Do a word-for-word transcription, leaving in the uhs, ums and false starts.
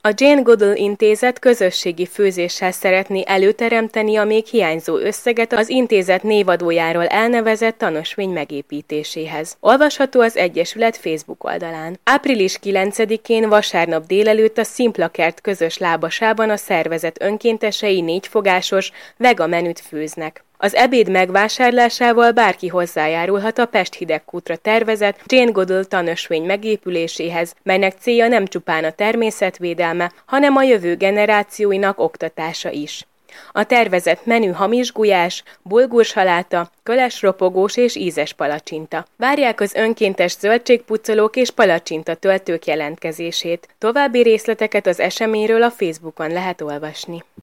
A Jane Goodall Intézet közösségi főzéssel szeretné előteremteni a még hiányzó összeget az intézet névadójáról elnevezett tanösvény megépítéséhez. Olvasható az Egyesület Facebook oldalán. április kilencedikén vasárnap délelőtt a Szimplakert közös lábasában a szervezet önkéntesei négyfogásos vega menüt főznek. Az ebéd megvásárlásával bárki hozzájárulhat a Pest hidegkútra tervezett Jane Goodall tanösvény megépüléséhez, melynek célja nem csupán a természetvédelme, hanem a jövő generációinak oktatása is. A tervezett menü hamis gulyás, bulgursaláta, kölesropogós és ízes palacsinta. Várják az önkéntes zöldségpucolók és palacsinta töltők jelentkezését. További részleteket az eseményről a Facebookon lehet olvasni.